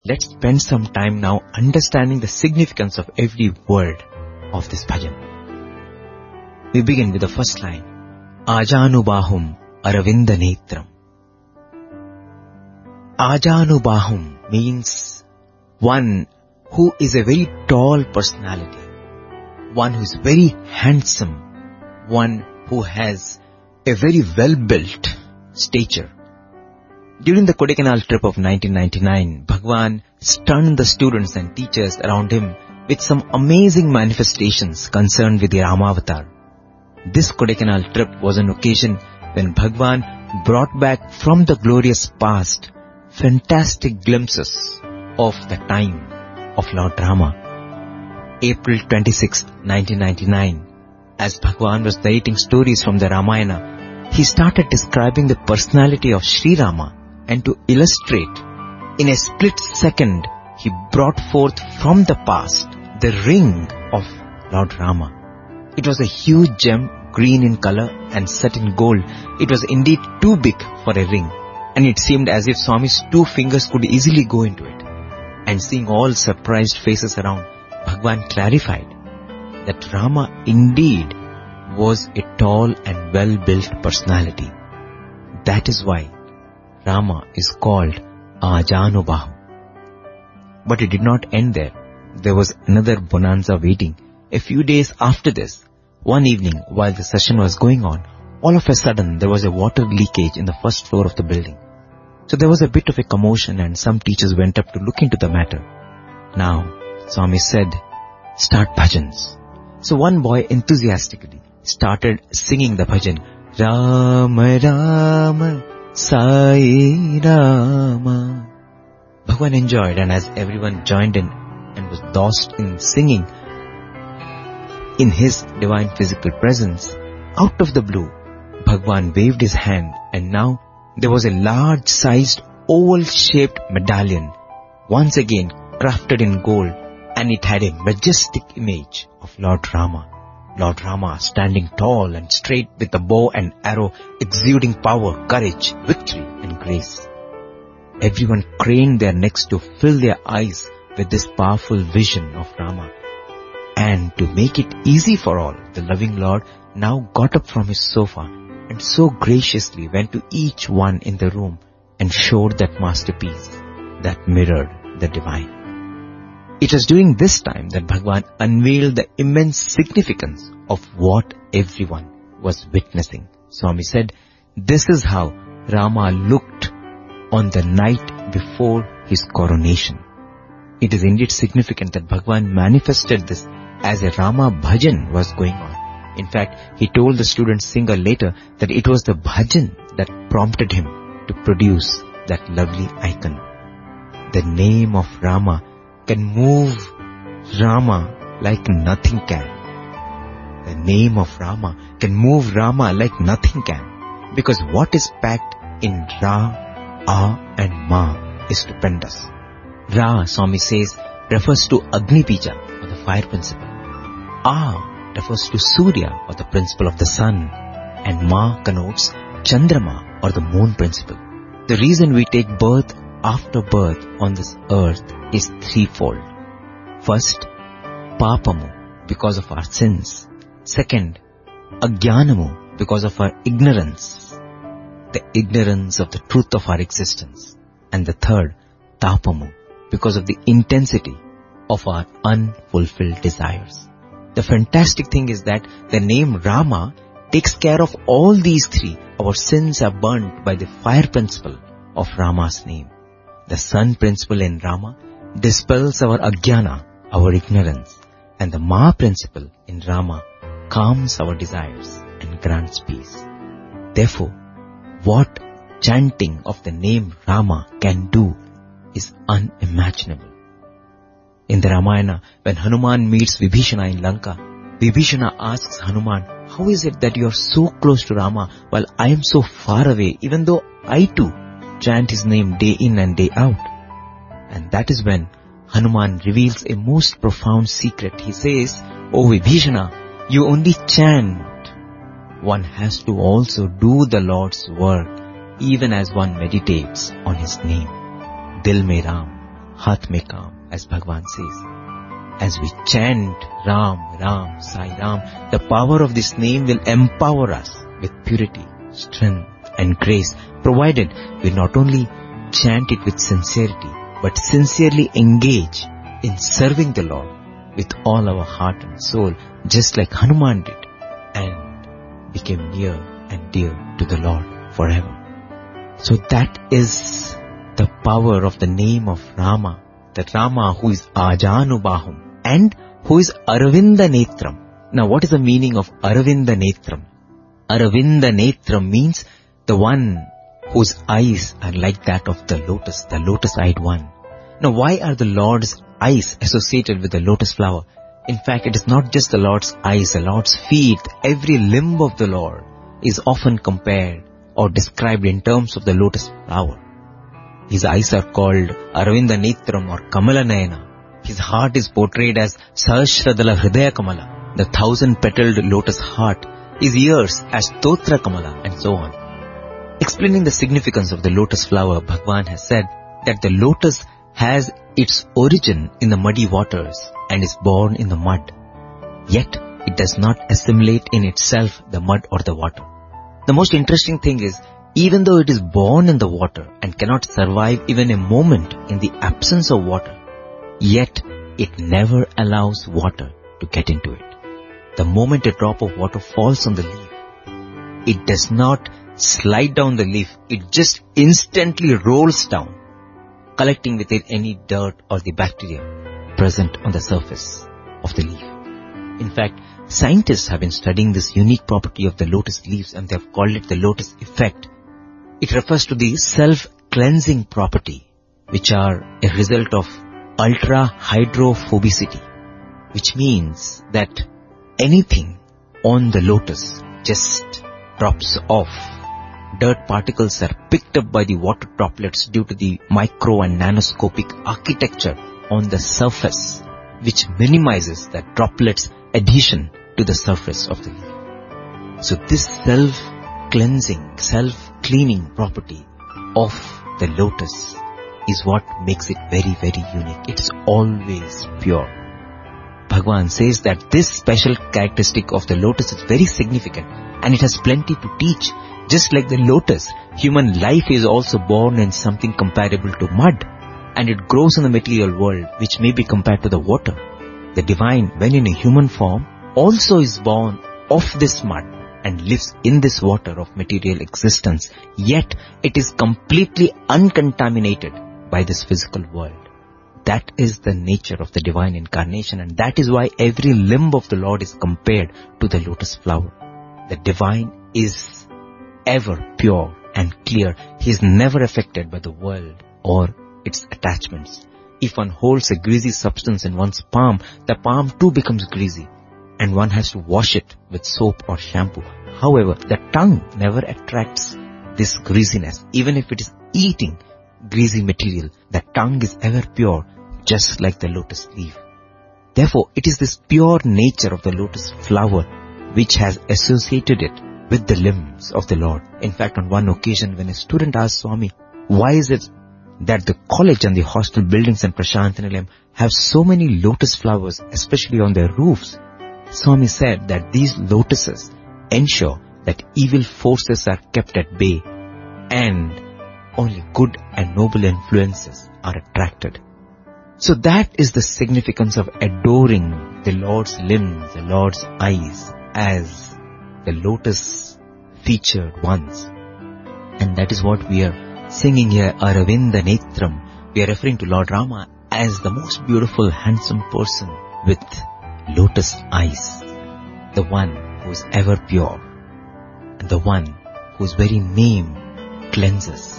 Let's spend some time now understanding the significance of every word of this bhajan. We begin with the first line. Ajanubahum Aravinda Netram. Ajanubahum means one who is a very tall personality, one who is very handsome, one who has a very well-built stature. During the Kodaikanal trip of 1999, Bhagwan stunned the students and teachers around him with some amazing manifestations concerned with the Ramavatar. This Kodaikanal trip was an occasion when Bhagwan brought back from the glorious past fantastic glimpses of the time of Lord Rama. April 26, 1999, as Bhagwan was narrating stories from the Ramayana, he started describing the personality of Sri Rama, and to illustrate, in a split second, he brought forth from the past the ring of Lord Rama. It was a huge gem, green in color and set in gold. It was indeed too big for a ring, and it seemed as if Swami's 2 fingers could easily go into it. And seeing all surprised faces around, Bhagwan clarified that Rama indeed was a tall and well-built personality. That is why Rama is called Ajanubahu. But it did not end there. There was another bonanza waiting. A few days after this, one evening while the session was going on, all of a sudden there was a water leakage in the first floor of the building. So there was a bit of a commotion and some teachers went up to look into the matter. Now, Swami said, start bhajans. So one boy enthusiastically started singing the bhajan, Rama Rama Sai Rama. Bhagwan enjoyed, and as everyone joined in and was lost in singing in his divine physical presence, out of the blue, Bhagwan waved his hand, and now there was a large-sized oval-shaped medallion, once again crafted in gold, and it had a majestic image of Lord Rama. Lord Rama standing tall and straight with a bow and arrow exuding power, courage, victory and grace. Everyone craned their necks to fill their eyes with this powerful vision of Rama. And to make it easy for all, the loving Lord now got up from his sofa and so graciously went to each one in the room and showed that masterpiece that mirrored the divine. It was during this time that Bhagwan unveiled the immense significance of what everyone was witnessing. Swami said, this is how Rama looked on the night before his coronation. It is indeed significant that Bhagwan manifested this as a Rama bhajan was going on. In fact, he told the student singer later that it was the bhajan that prompted him to produce that lovely icon. The name of Rama can move Rama like nothing can. The name of Rama can move Rama like nothing can. Because what is packed in Ra, A and Ma is stupendous. Ra, Swami says, refers to Agni Bija or the fire principle. A refers to Surya or the principle of the sun. And Ma connotes Chandrama or the moon principle. The reason we take birth after birth on this earth is threefold. First, Papamu, because of our sins. Second, Ajnanamu, because of our ignorance, the ignorance of the truth of our existence. And the third, Tapamu, because of the intensity of our unfulfilled desires. The fantastic thing is that the name Rama takes care of all these three. Our sins are burnt by the fire principle of Rama's name. The sun principle in Rama dispels our ajnana, our ignorance, and the Ma principle in Rama calms our desires and grants peace. Therefore, what chanting of the name Rama can do is unimaginable. In the Ramayana, when Hanuman meets Vibhishana in Lanka, Vibhishana asks Hanuman, how is it that you are so close to Rama while I am so far away, even though I too chant his name day in and day out? And that is when Hanuman reveals a most profound secret. He says, O Vibhishana, you only chant. One has to also do the Lord's work, even as one meditates on his name. Dil mein Ram, Haath mein kaam, as Bhagwan says. As we chant Ram, Ram, Sai Ram, the power of this name will empower us with purity, strength and grace, provided we not only chant it with sincerity, but sincerely engage in serving the Lord with all our heart and soul, just like Hanuman did, and became near and dear to the Lord forever. So that is the power of the name of Rama, that Rama who is Ajanubahum and who is Aravinda Netram. Now what is the meaning of Aravinda Netram? Aravinda Netram means the one whose eyes are like that of the lotus-eyed one. Now why are the Lord's eyes associated with the lotus flower? In fact, it is not just the Lord's eyes, the Lord's feet, every limb of the Lord is often compared or described in terms of the lotus flower. His eyes are called Aravinda Netram or Kamala Nayana. His heart is portrayed as Sahasradala Hridaya Kamala, the 1,000-petaled lotus heart. His ears as Stotra Kamala, and so on. Explaining the significance of the lotus flower, Bhagwan has said that the lotus has its origin in the muddy waters and is born in the mud. Yet, it does not assimilate in itself the mud or the water. The most interesting thing is, even though it is born in the water and cannot survive even a moment in the absence of water, yet it never allows water to get into it. The moment a drop of water falls on the leaf, it does not slide down the leaf, it just instantly rolls down, collecting with it any dirt or the bacteria present on the surface of the leaf. In fact, scientists have been studying this unique property of the lotus leaves and they have called it the lotus effect. It refers to the self-cleansing property, which are a result of ultra-hydrophobicity, which means that anything on the lotus just drops off. Dirt particles are picked up by the water droplets due to the micro and nanoscopic architecture on the surface, which minimizes the droplets' adhesion to the surface of the leaf. So this self-cleansing, self-cleaning property of the lotus is what makes it very, very unique. It is always pure. Bhagwan says that this special characteristic of the lotus is very significant and it has plenty to teach. Just like the lotus, human life is also born in something comparable to mud, and it grows in the material world, which may be compared to the water. The divine, when in a human form, also is born of this mud and lives in this water of material existence, yet it is completely uncontaminated by this physical world. That is the nature of the divine incarnation, and that is why every limb of the Lord is compared to the lotus flower. The divine is ever pure and clear. He is never affected by the world or its attachments. If one holds a greasy substance in one's palm, the palm too becomes greasy and one has to wash it with soap or shampoo. However, the tongue never attracts this greasiness. Even if it is eating greasy material, the tongue is ever pure, just like the lotus leaf. Therefore, it is this pure nature of the lotus flower which has associated it with the limbs of the Lord. In fact, on one occasion when a student asked Swami, why is it that the college and the hostel buildings in Prashantanilayam have so many lotus flowers, especially on their roofs? Swami said that these lotuses ensure that evil forces are kept at bay and only good and noble influences are attracted. So that is the significance of adoring the Lord's limbs, the Lord's eyes as the lotus featured ones. And that is what we are singing here, Aravinda Netram. We are referring to Lord Rama as the most beautiful, handsome person with lotus eyes, the one who is ever pure, and the one whose very name cleanses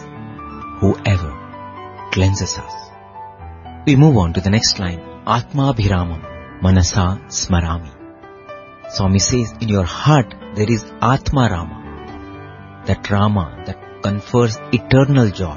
whoever cleanses us. We move on to the next line, Atma Bhiramam Manasa Smarami. Swami says, in your heart there is Atma Rama, that Rama that confers eternal joy.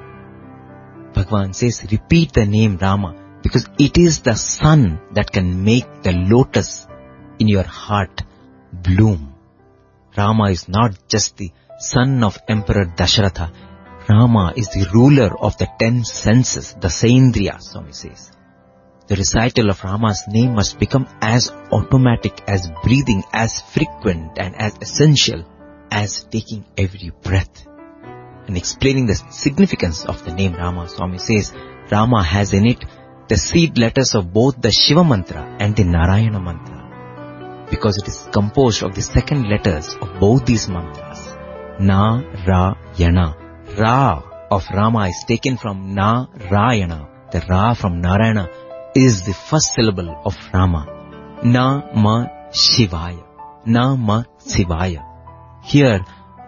Bhagwan says, repeat the name Rama because it is the sun that can make the lotus in your heart bloom. Rama is not just the son of Emperor Dasharatha. Rama is the ruler of the 10 senses, the Sendriyas, Swami says. The recital of Rama's name must become as automatic as breathing, as frequent and as essential as taking every breath. And explaining the significance of the name Rama, Swami says, Rama has in it the seed letters of both the Shiva mantra and the Narayana mantra, because it is composed of the second letters of both these mantras. Na, Ra, Yana. Ra of Rama is taken from Narayana. The Ra from Narayana is the first syllable of Rama. Nama Shivaya. Nama Shivaya. Here,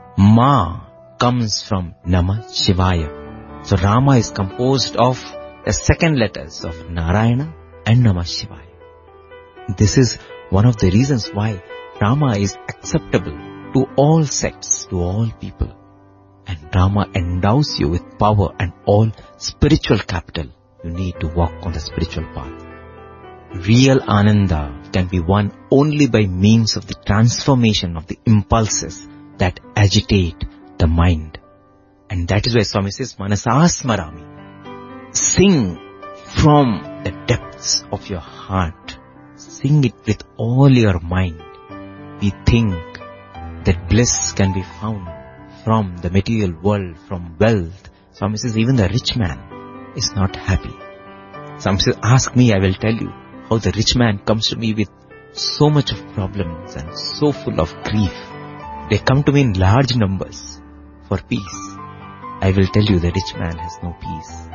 Ma comes from Nama Shivaya. So Rama is composed of the second letters of Narayana and Nama Shivaya. This is one of the reasons why Rama is acceptable to all sects, to all people. And Rama endows you with power and all spiritual capital you need to walk on the spiritual path. Real Ananda can be won only by means of the transformation of the impulses that agitate the mind. And that is why Swami says, Manasasmarami. Sing from the depths of your heart. Sing it with all your mind. We think that bliss can be found from the material world, from wealth. Swami says, even the rich man is not happy. Swami says, ask me, I will tell you how the rich man comes to me with so much of problems and so full of grief. They come to me in large numbers for peace. I will tell you the rich man has no peace.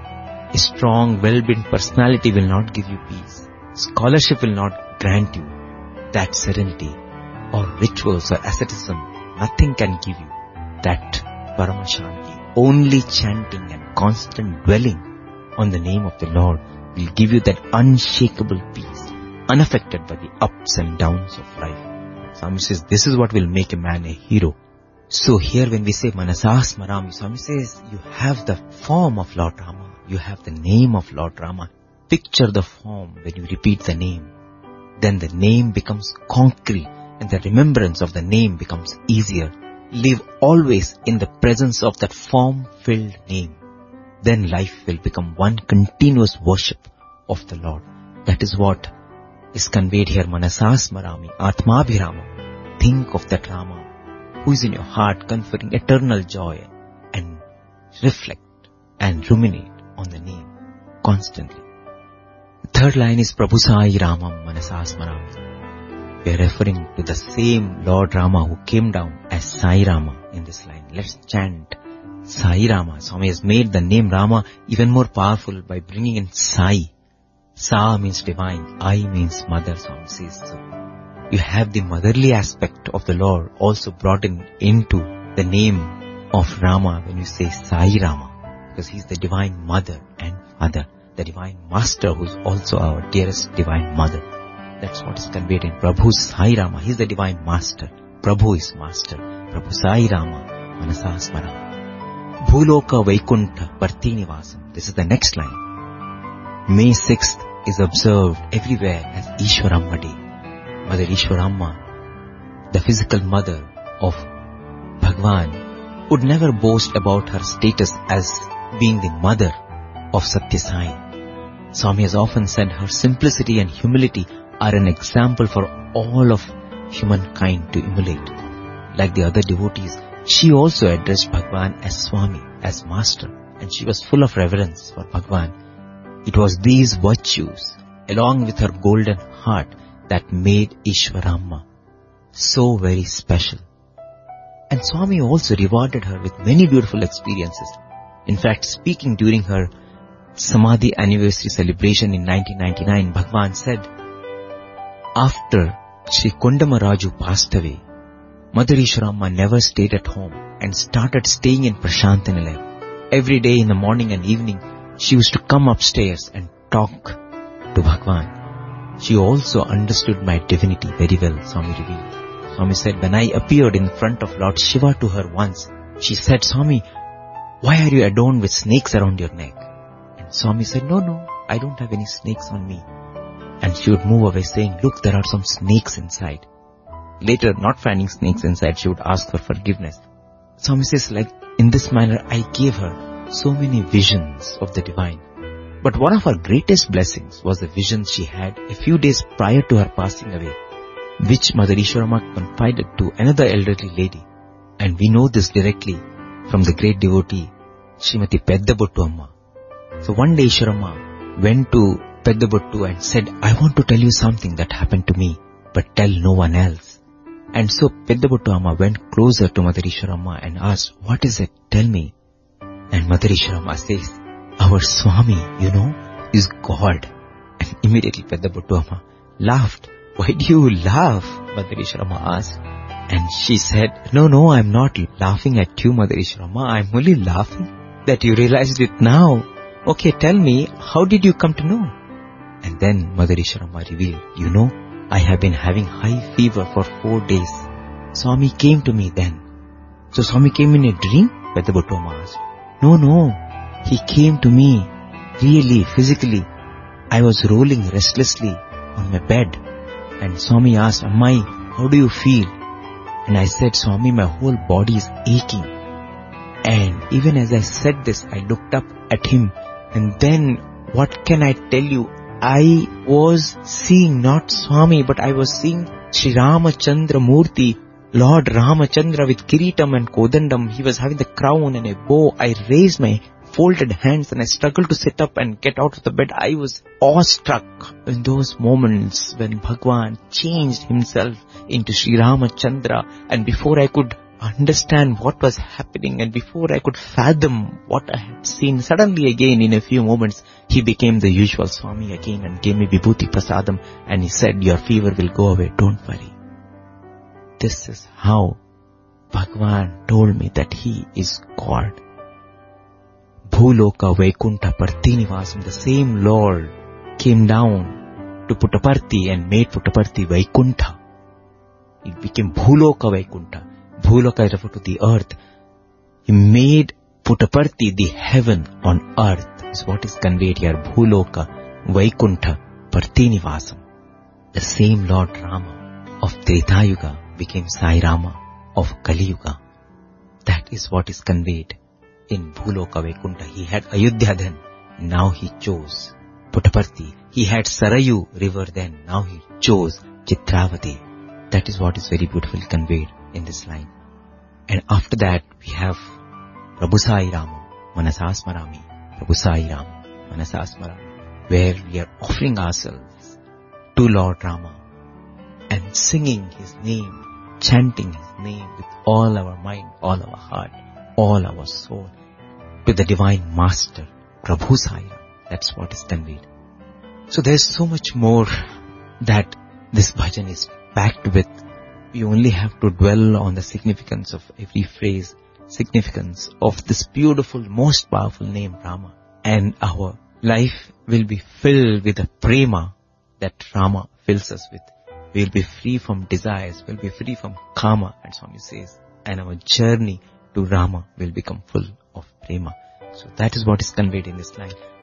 A strong, well-built personality will not give you peace. Scholarship will not grant you that serenity, or rituals or asceticism. Nothing can give you that Paramashanti. Only chanting and constant dwelling on the name of the Lord will give you that unshakable peace, unaffected by the ups and downs of life. Swami says, this is what will make a man a hero. So here when we say Manasasmarami, Swami says, you have the form of Lord Rama. You have the name of Lord Rama. Picture the form when you repeat the name. Then the name becomes concrete and the remembrance of the name becomes easier. Live always in the presence of that form-filled name. Then life will become one continuous worship of the Lord. That is what is conveyed here. Manasasmarami, Atmabhirama. Think of that Rama who is in your heart, conferring eternal joy, and reflect and ruminate on the name constantly. The third line is Prabhu Sai Ramam Manasasmarami. We are referring to the same Lord Rama who came down as Sai Rama in this line. Let's chant Sai Rama. Swami has made the name Rama even more powerful by bringing in Sai. Sa means divine, I means mother, Swami says. So you have the motherly aspect of the Lord also brought into the name of Rama when you say Sai Rama, because he is the divine mother and father, the divine master who is also our dearest divine mother. That's what is conveyed in Prabhu Sai Rama. He is the divine master. Prabhu is master. Prabhu Sai Rama, Manasasmarami. Bhuloka Vaikuntha Partinivasam. This is the next line. May 6th is observed everywhere as Ishwaramma Day. Mother Ishwaramma, the physical mother of Bhagwan, would never boast about her status as being the mother of Satya Sai. Swami has often said her simplicity and humility are an example for all of humankind to emulate. Like the other devotees, she also addressed Bhagwan as Swami, as Master, and she was full of reverence for Bhagwan. It was these virtues, along with her golden heart, that made Ishwaramma so very special. And Swami also rewarded her with many beautiful experiences. In fact, speaking during her Samadhi anniversary celebration in 1999, Bhagwan said, after Sri Kondamaraju passed away, Mother Ishwaramma never stayed at home and started staying in Prashantanilayam. Every day in the morning and evening, she used to come upstairs and talk to Bhagwan. She also understood my divinity very well, Swami revealed. Swami said, when I appeared in front of Lord Shiva to her once, she said, Swami, why are you adorned with snakes around your neck? And Swami said, no, I don't have any snakes on me. And she would move away saying, look, there are some snakes inside. Later, not finding snakes inside, she would ask for forgiveness. Swami says, like, in this manner, I gave her so many visions of the divine. But one of her greatest blessings was the vision she had a few days prior to her passing away, which Mother Ishwarama confided to another elderly lady. And we know this directly from the great devotee, Srimati Peddabottu Amma. So one day Ishwarama went to Peddabottu and said, I want to tell you something that happened to me, but tell no one else. And so Peddabottu Amma went closer to Mother Ishwarama and asked, what is it? Tell me. And Mother Ishwarama says, our Swami, is God. And immediately Peddabottu Amma laughed. Why do you laugh? Mother Ishwarama asked. And she said, no, I'm not laughing at you, Mother Ishwarama. I'm only laughing that you realized it now. Okay, tell me, how did you come to know? And then Mother Ishwarama revealed, I have been having high fever for 4 days. Swami came to me then. So Swami came in a dream? Peddabottu Amma asked. No, he came to me, really, physically. I was rolling restlessly on my bed. And Swami asked, Ammai, how do you feel? And I said, Swami, my whole body is aching. And even as I said this, I looked up at him. And then, what can I tell you? I was seeing not Swami, but I was seeing Sri Ramachandra Murthy, Lord Ramachandra with Kiritam and Kodandam. He was having the crown and a bow. I raised my folded hands and I struggled to sit up and get out of the bed. I was awestruck in those moments when Bhagwan changed himself into Sri Ramachandra, and before I could understand what was happening and before I could fathom what I had seen, suddenly again in a few moments he became the usual Swami again and gave me Vibhuti Prasadam, and he said, your fever will go away, don't worry. This is how Bhagwan told me that he is God. Bhuloka Vaikuntha Partinivasam, the same Lord came down to Puttaparthi and made Puttaparthi Vaikuntha. It became Bhuloka Vaikuntha. Bhuloka is referred to the earth. He made Puttaparthi the heaven on earth, is what is conveyed here. Bhuloka Vaikuntha Partinivasam. The same Lord Rama of Treta Yuga became Sai Rama of Kali Yuga. That is what is conveyed in Bhuloka Vaikuntha. He had Ayodhya then, now he chose Puttaparthi. He had Sarayu river then, now he chose Chitravati. That is what is very beautifully conveyed in this line. And after that we have Prabhu Sai Rama, Manasasmarami, Prabhu Sai Rama, Manasasmarami, where we are offering ourselves to Lord Rama and singing his name, chanting his name with all our mind, all our heart, all our soul, to the Divine Master, Prabhu Sai Rama. That's what is conveyed. So there's so much more that this bhajan is packed with. We only have to dwell on the significance of every phrase, significance of this beautiful, most powerful name Rama. And our life will be filled with the prema that Rama fills us with. We will be free from desires, we will be free from karma, and Swami says, and our journey to Rama will become full of prema. So that is what is conveyed in this line.